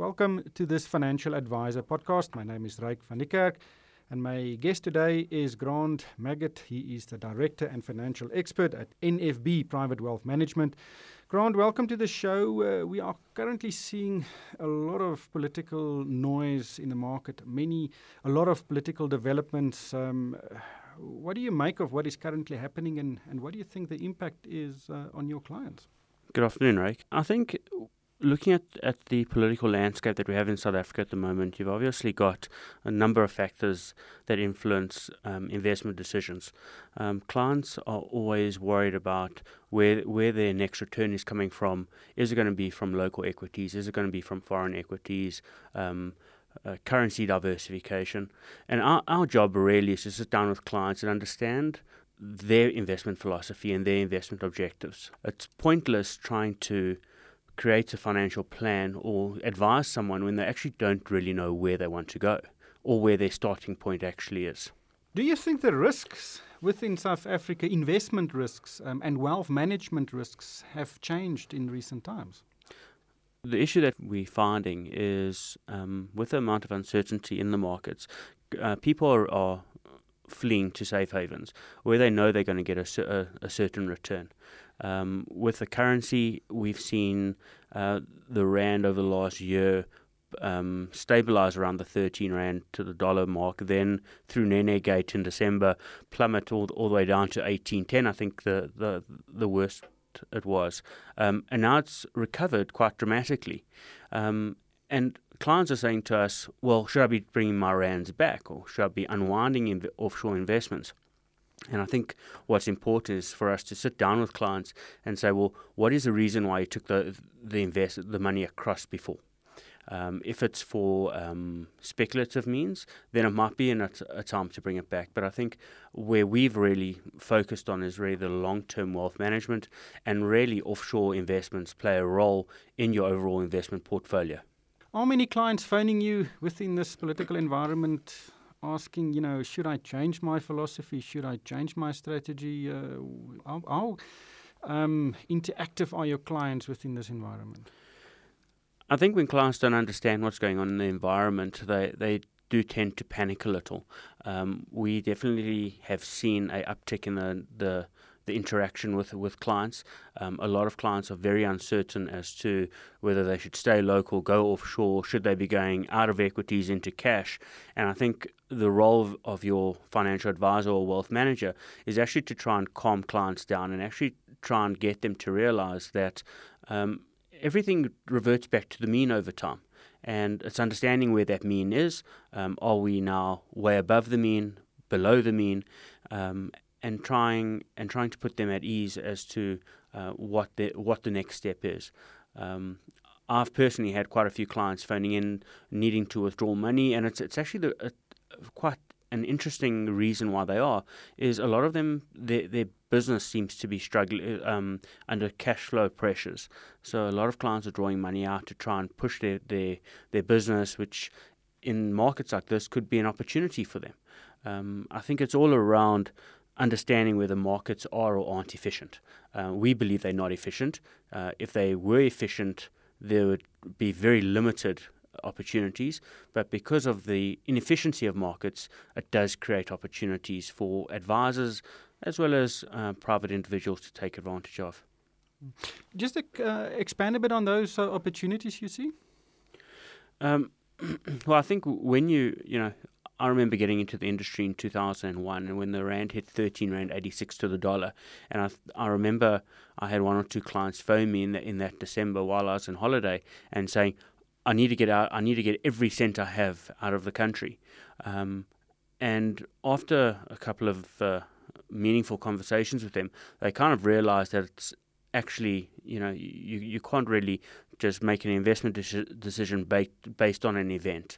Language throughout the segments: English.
Welcome to this Financial Advisor podcast. My name is Ryk van Niekerk and my guest today is Grant Maggot. He is the Director and Financial Expert at NFB Private Wealth Management. Grant, welcome to the show. We are currently seeing a lot of political noise in the market, a lot of political developments. What do you make of what is currently happening and what do you think the impact is on your clients? Good afternoon, Ryk. I think looking at the political landscape that we have in South Africa at the moment, you've obviously got a number of factors that influence investment decisions. Clients are always worried about where their next return is coming from. Is it going to be from local equities? Is it going to be from foreign equities? Currency diversification. And our job really is to sit down with clients and understand their investment philosophy and their investment objectives. It's pointless trying to create a financial plan or advise someone when they actually don't really know where they want to go or where their starting point actually is. Do you think the risks within South Africa, investment risks and wealth management risks, have changed in recent times? The issue that we're finding is with the amount of uncertainty in the markets, people are fleeing to safe havens where they know they're going to get a certain return. With the currency, we've seen the rand over the last year stabilize around the 13 rand to the dollar mark, then through Nenegate in December plummet all the way down to 18.10, I think the worst it was. And now it's recovered quite dramatically. And clients are saying to us, well, should I be bringing my rands back or should I be unwinding offshore investments? And I think what's important is for us to sit down with clients and say, well, what is the reason why you took the money across before? If it's for speculative means, then it might be a time to bring it back. But I think where we've really focused on is really the long-term wealth management, and really offshore investments play a role in your overall investment portfolio. Are many clients phoning you within this political environment asking, should I change my philosophy? Should I change my strategy? How interactive are your clients within this environment? I think when clients don't understand what's going on in the environment, they do tend to panic a little. We definitely have seen an uptick in the interaction with clients. A lot of clients are very uncertain as to whether they should stay local, go offshore, should they be going out of equities into cash. And I think the role of your financial advisor or wealth manager is actually to try and calm clients down and actually try and get them to realize that everything reverts back to the mean over time. And it's understanding where that mean is. Are we now way above the mean, below the mean? And trying to put them at ease as to what the next step is. I've personally had quite a few clients phoning in needing to withdraw money, and it's actually quite an interesting reason why they is a lot of them their business seems to be struggling under cash flow pressures. So a lot of clients are drawing money out to try and push their business, which in markets like this could be an opportunity for them. I think it's all around understanding where the markets are or aren't efficient. We believe they're not efficient. If they were efficient, there would be very limited opportunities, but because of the inefficiency of markets, it does create opportunities for advisors as well as private individuals to take advantage of. Just expand a bit on those opportunities you see. Well, I think when I remember getting into the industry in 2001, and when the rand hit 13 rand 86 to the dollar, and I remember I had one or two clients phone me in that December while I was on holiday and saying, I need to get out. I need to get every cent I have out of the country. And after a couple of meaningful conversations with them, they kind of realized that it's actually, you can't really just make an investment decision based on an event.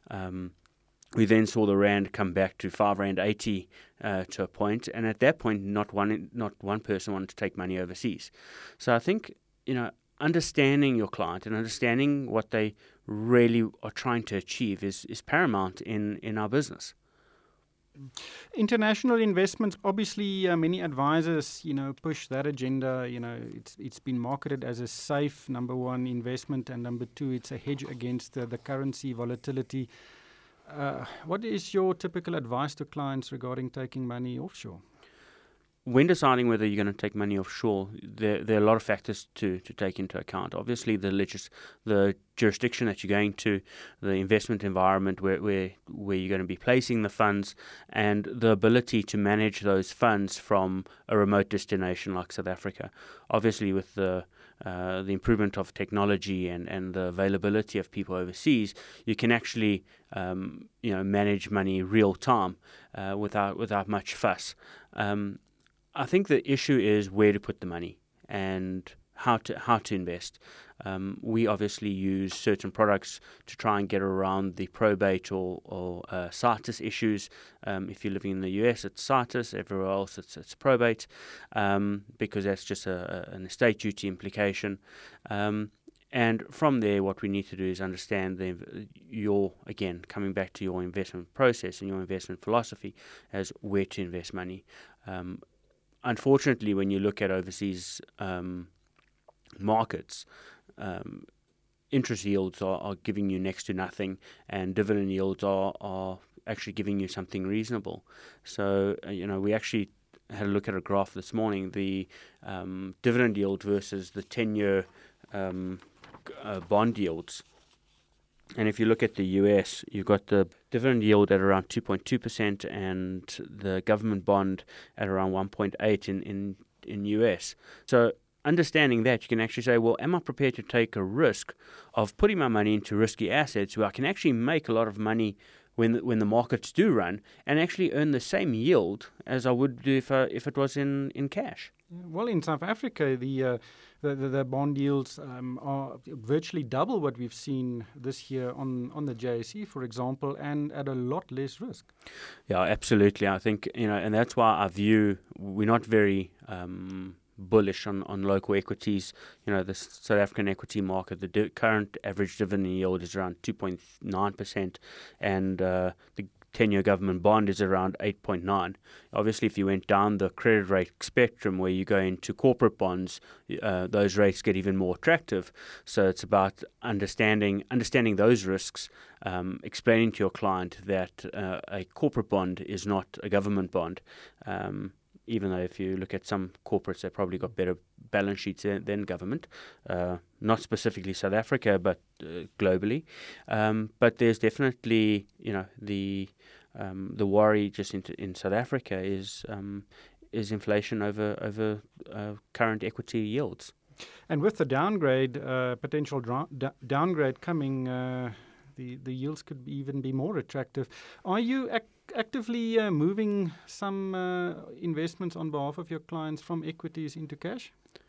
We then saw the rand come back to 5 rand 80 to a point, and at that point, not one person wanted to take money overseas. So I think understanding your client and understanding what they really are trying to achieve is paramount in our business. International investments, obviously, many advisors, push that agenda. It's been marketed as a safe, number one, investment, and number two, it's a hedge against the currency volatility. What is your typical advice to clients regarding taking money offshore? When deciding whether you're going to take money offshore, there are a lot of factors to take into account. Obviously, the jurisdiction that you're going to, the investment environment where you're going to be placing the funds, and the ability to manage those funds from a remote destination like South Africa. Obviously, with the improvement of technology and the availability of people overseas, you can actually manage money real time without much fuss. I think the issue is where to put the money and how to invest. We obviously use certain products to try and get around the probate or CITES issues. If you're living in the US, it's CITES. Everywhere else, it's probate, because that's just an estate duty implication. And from there, what we need to do is understand coming back to your investment process and your investment philosophy as where to invest money. Unfortunately, when you look at overseas markets, interest yields are giving you next to nothing, and dividend yields are actually giving you something reasonable. So, we actually had a look at a graph this morning, the dividend yield versus the 10-year bond yields. And if you look at the US, you've got the dividend yield at around 2.2% and the government bond at around 1.8% in US. So understanding that, you can actually say, well, am I prepared to take a risk of putting my money into risky assets where I can actually make a lot of money when the markets do run and actually earn the same yield as I would do if it was in cash? Well, in South Africa, the bond yields are virtually double what we've seen this year on the JSE, for example, and at a lot less risk. Yeah, absolutely. I think, and that's why we're not very bullish on local equities. The South African equity market, the current average dividend yield is around 2.9%, and the 10-year government bond is around 8.9. Obviously, if you went down the credit rate spectrum where you go into corporate bonds, those rates get even more attractive. So it's about understanding those risks, explaining to your client that a corporate bond is not a government bond. Even though if you look at some corporates, they've probably got better balance sheets than government, not specifically South Africa, but globally. But there's definitely, the worry just in South Africa is inflation over current equity yields. And with the downgrade, potential downgrade coming, the yields could even be more attractive. Are you actively moving some investments on behalf of your clients from equities into cash?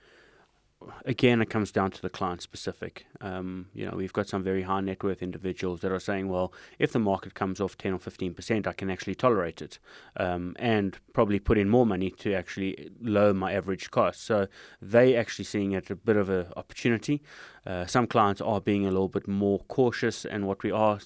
Again, it comes down to the client specific. We've got some very high net worth individuals that are saying, well, if the market comes off 10 or 15%, I can actually tolerate it, and probably put in more money to actually lower my average cost. So they actually seeing it a bit of an opportunity. Some clients are being a little bit more cautious, and what we are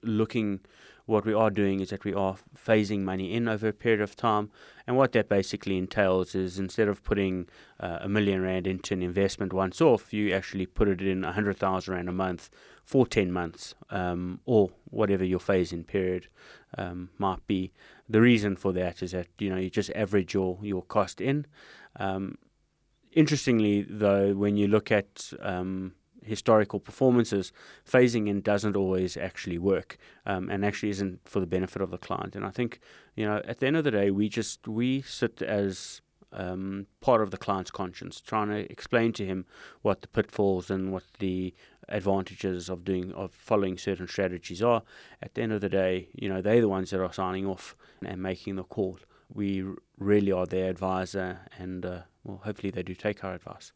doing is that we are phasing money in over a period of time. And what that basically entails is instead of putting R1 million into an investment once off, you actually put it in 100,000 Rand a month for 10 months, or whatever your phase-in period might be. The reason for that is that, you just average your cost in. Interestingly, though, when you look at historical performances, phasing in doesn't always actually work, and actually isn't for the benefit of the client. And I think, at the end of the day, we sit as part of the client's conscience, trying to explain to him what the pitfalls and what the advantages of following certain strategies are. At the end of the day, they're the ones that are signing off and making the call. We really are their advisor, and hopefully they do take our advice.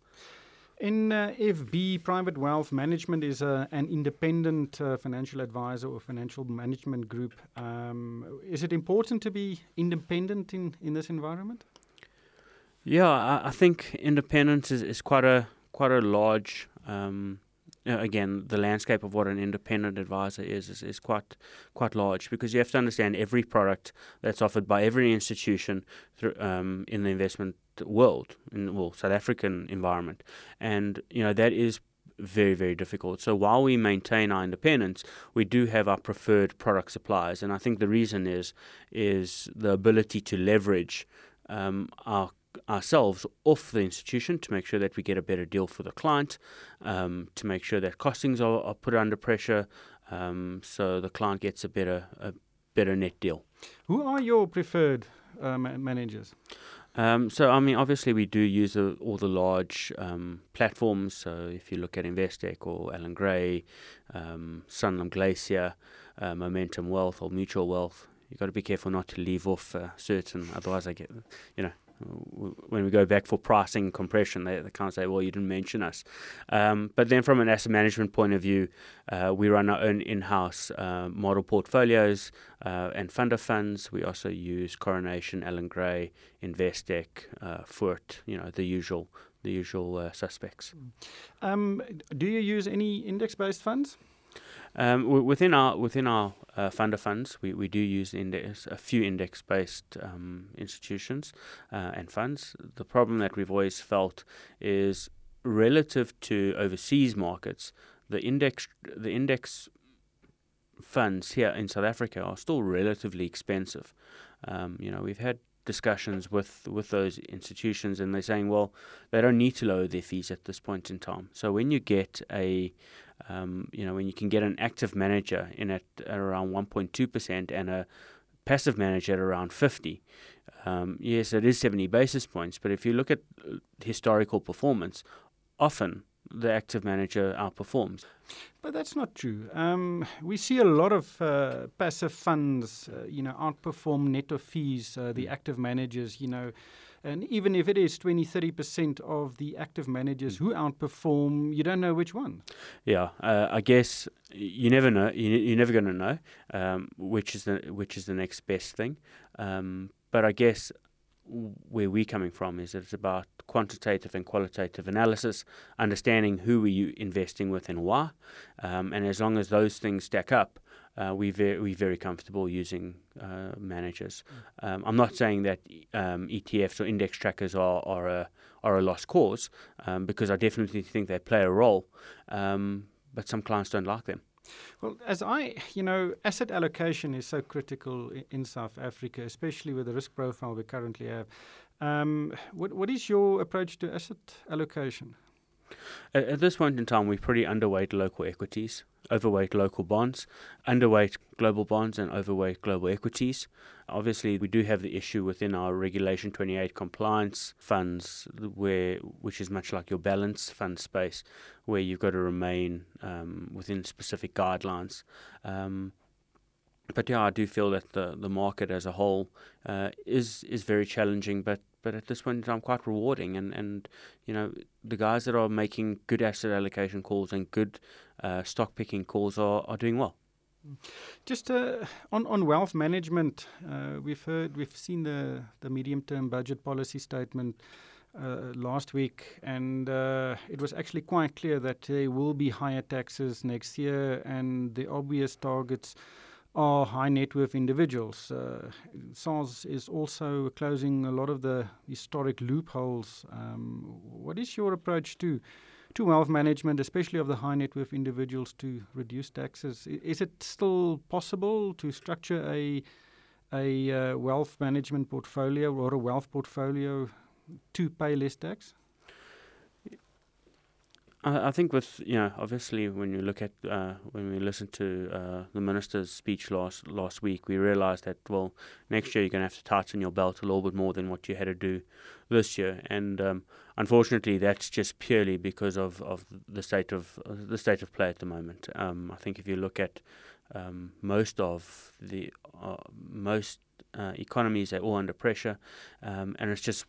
NFB Private Wealth Management is an independent financial advisor or financial management group. Is it important to be independent in this environment? Yeah, I think independence is quite a large again, the landscape of what an independent advisor is quite large, because you have to understand every product that's offered by every institution through, in the investment world, in South African environment, and that is very, very difficult. So while we maintain our independence, we do have our preferred product suppliers, and I think the reason is the ability to leverage ourselves off the institution to make sure that we get a better deal for the client, to make sure that costings are put under pressure, so the client gets a better net deal. Who are your preferred managers? So, I mean, obviously we do use all the large platforms. So if you look at Investec or Allan Gray, Sanlam Glacier, Momentum Wealth or Mutual Wealth, you've got to be careful not to leave off certain, otherwise I get, when we go back for pricing compression, they can't say, well, you didn't mention us. But then from an asset management point of view, we run our own in-house model portfolios and fund of funds. We also use Coronation, Allan Gray, Investec, Fort, the usual suspects. Do you use any index-based funds? Within our fund of funds, we do use a few index-based institutions and funds. The problem that we've always felt is relative to overseas markets, the index funds here in South Africa are still relatively expensive. We've had discussions with those institutions, and they're saying, well, they don't need to lower their fees at this point in time. So when you get when you can get an active manager in at around 1.2% and a passive manager at around 50, yes, it is 70 basis points. But if you look at historical performance, often the active manager outperforms. But that's not true. We see a lot of passive funds, outperform net of fees, the active managers, and even if it is 20-30% of the active managers who outperform, you don't know which one. Yeah, I guess you never know. You're never going to know which is the next best thing. But I guess where we're coming from is that it's about quantitative and qualitative analysis, understanding who we're investing with and why, and as long as those things stack up, we're very comfortable using managers. I'm not saying that ETFs or index trackers are a lost cause, because I definitely think they play a role, but some clients don't like them. Well, asset allocation is so critical in South Africa, especially with the risk profile we currently have. What is your approach to asset allocation? At this point in time, we're pretty underweight local equities, overweight local bonds, underweight global bonds, and overweight global equities. Obviously, we do have the issue within our Regulation 28 compliance funds, which is much like your balance fund space, where you've got to remain within specific guidelines. But yeah, I do feel that the market as a whole is very challenging, but at this point in time, quite rewarding. And the guys that are making good asset allocation calls and good stock picking calls are doing well. Just on wealth management, we've seen the medium-term budget policy statement last week, and it was actually quite clear that there will be higher taxes next year, and the obvious targets are high net worth individuals. SARS is also closing a lot of the historic loopholes. What is your approach to wealth management, especially of the high net worth individuals, to reduce taxes? Is it still possible to structure a wealth management portfolio or a wealth portfolio to pay less tax? I think with, obviously when you look at, when we listened to the minister's speech last week, we realized that, well, next year you're going to have to tighten your belt a little bit more than what you had to do this year. And unfortunately, that's just purely because of the state of play at the moment. I think if you look at most economies, they're all under pressure, and it's just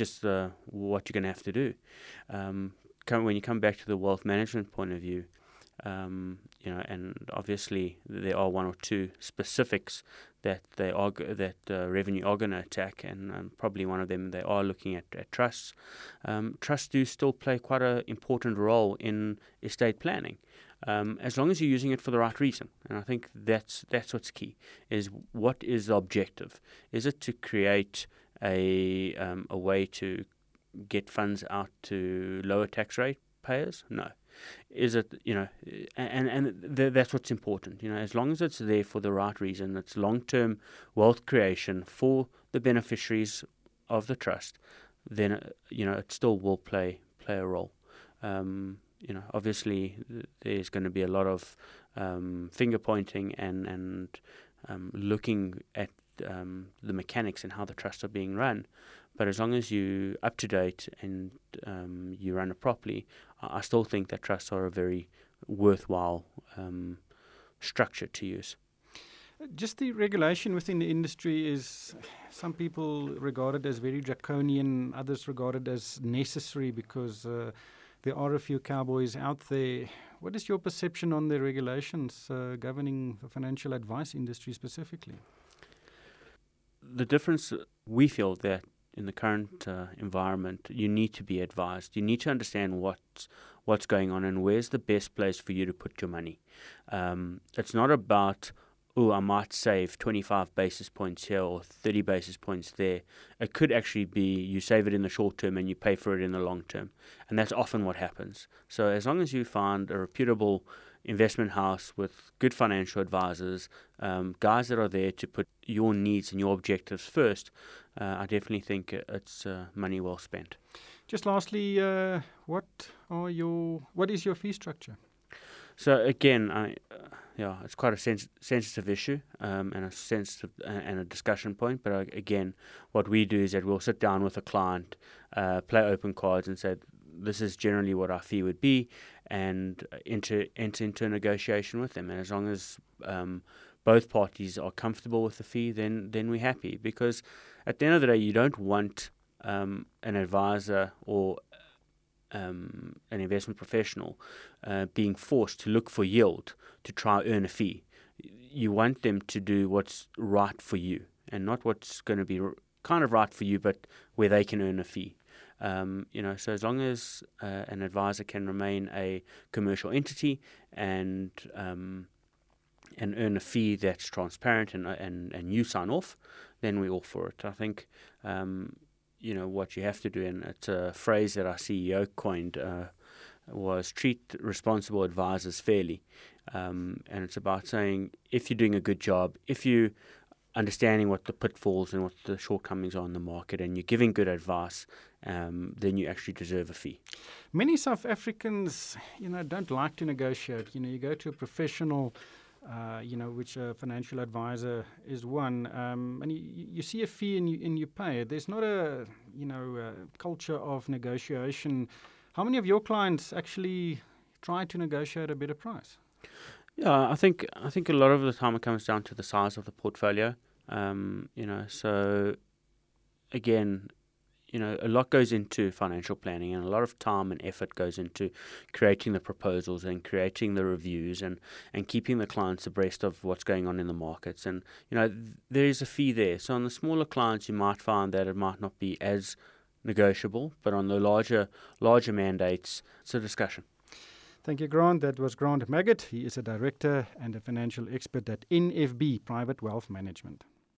what you're going to have to do. When you come back to the wealth management point of view, And obviously there are one or two specifics that revenue are going to attack, and probably one of them they are looking at trusts. Trusts do still play quite an important role in estate planning, as long as you're using it for the right reason. And I think that's what's key. Is what is the objective? Is it to create a way to get funds out to lower tax rate payers? No. Is it, that's what's important. As long as it's there for the right reason, it's long-term wealth creation for the beneficiaries of the trust, then, it still will play a role. Obviously there's going to be a lot of finger pointing and looking at the mechanics and how the trusts are being run. But as long as you're up to date and you run it properly, I still think that trusts are a very worthwhile structure to use. Just the regulation within the industry is, some people regard it as very draconian, others regard it as necessary because there are a few cowboys out there. What is your perception on the regulations governing the financial advice industry specifically? The difference, we feel that in the current environment, you need to be advised. You need to understand what's going on and where's the best place for you to put your money. It's not about, I might save 25 basis points here or 30 basis points there. It could actually be you save it in the short term and you pay for it in the long term. And that's often what happens. So as long as you find a reputable investment house with good financial advisors, guys that are there to put your needs and your objectives first, I definitely think it's money well spent. Just lastly, what is your fee structure? So again, it's quite a sensitive issue and a discussion point. But again, what we do is that we'll sit down with a client, play open cards, and say this is generally what our fee would be, and enter into a negotiation with them. And as long as both parties are comfortable with the fee, then we're happy. Because at the end of the day, you don't want an advisor or an investment professional being forced to look for yield to try earn a fee. You want them to do what's right for you, and not what's going to be kind of right for you, but where they can earn a fee. So as long as an advisor can remain a commercial entity and earn a fee that's transparent and you sign off, then we're all for it. I think what you have to do, and it's a phrase that our CEO coined, was treat responsible advisors fairly. And it's about saying, if you're doing a good job, if you understanding what the pitfalls and what the shortcomings are in the market, and you're giving good advice, then you actually deserve a fee. Many South Africans, don't like to negotiate. You go to a professional, which a financial advisor is one, and you see a fee and you pay it. There's not a culture of negotiation. How many of your clients actually try to negotiate a better price? Yeah, I think a lot of the time it comes down to the size of the portfolio. So again, a lot goes into financial planning, and a lot of time and effort goes into creating the proposals and creating the reviews and keeping the clients abreast of what's going on in the markets. And, there is a fee there. So on the smaller clients, you might find that it might not be as negotiable, but on the larger mandates, it's a discussion. Thank you, Grant. That was Grant Maggot. He is a director and a financial expert at NFB Private Wealth Management.